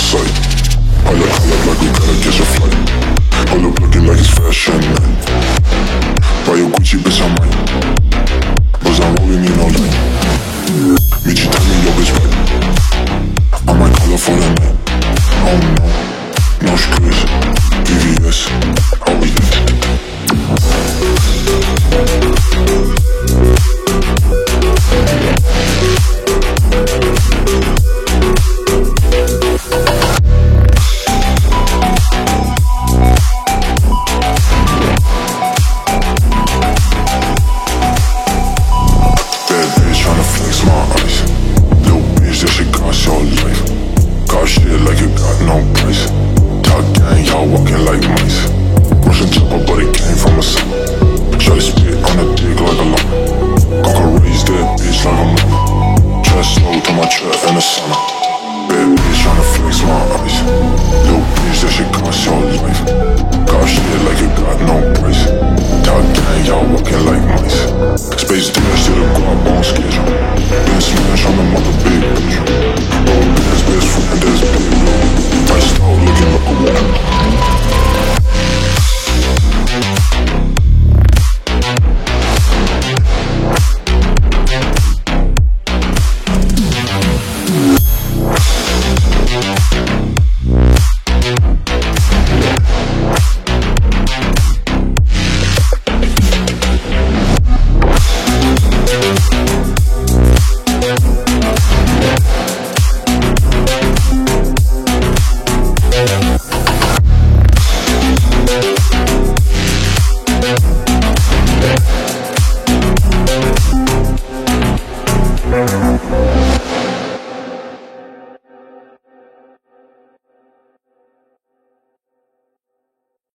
sight. I look like we gotta catch a flight. Hold up looking like it's fashion night. Buy your Gucci, bitch, I might. Cause I'm rolling in all night. Meet you, tell me your bitch right. I might call her for the night. Oh no, no stress. VVS, how we lit. Space